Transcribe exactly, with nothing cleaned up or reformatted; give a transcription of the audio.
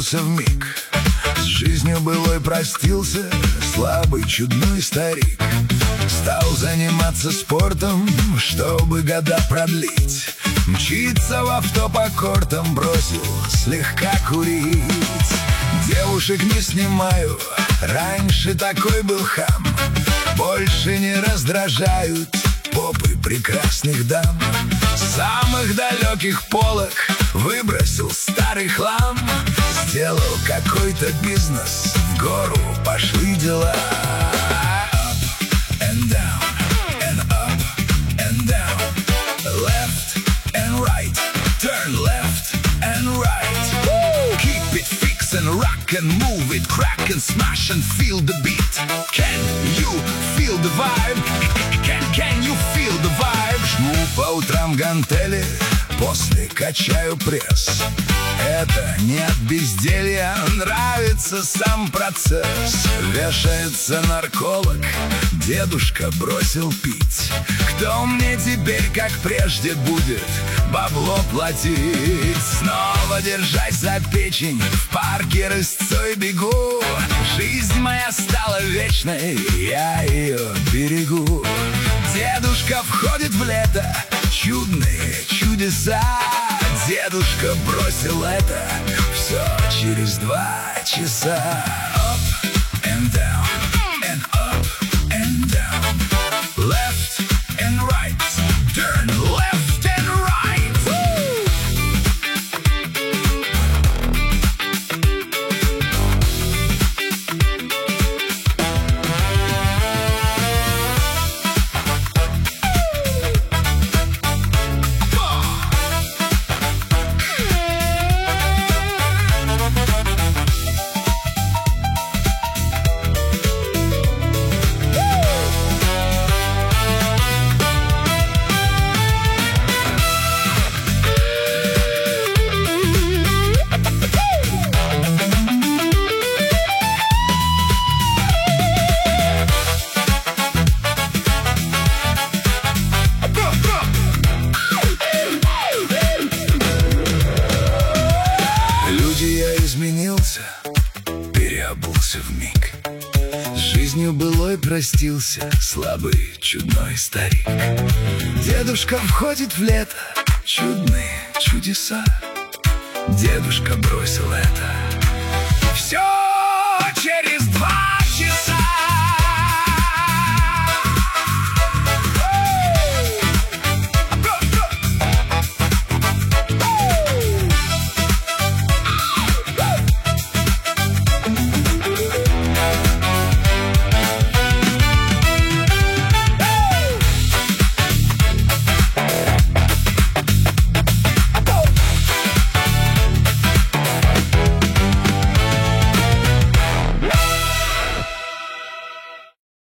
переобулся вмиг. С жизнью былой простился слабый чудной старик. Стал заниматься спортом, чтобы года продлить. Мчится в авто по кортам, бросил слегка курить. Девушек не снимаю, раньше такой был хам. Больше не раздражают попы прекрасных дам. С самых далеких полок выбросил старый хлам. Сделал какой-то бизнес, в гору пошли дела. Up and down, and up and down, left and right, turn left and right. Woo! Keep it fix and rock and move it, crack and smash and feel the beat. Can you feel the vibe? Can, can you feel the vibe? Жму по утрам гантели, после качаю пресс. Это не от безделья, нравится сам процесс. Вешается нарколог, дедушка бросил пить. Кто мне теперь, как прежде, будет бабло платить? Снова держась за печень, в парке рысцой бегу. Жизнь моя стала вечной, я ее берегу. Дедушка входит в лето, чудные чудеса. Дедушка бросил это все через два часа. Up and down, and up and down, left and right, turn left and right. Woo! Изменился, переобулся вмиг. С жизнью былой простился слабый чудной старик. Дедушка входит в лето, чудные чудеса. Дедушка бросил это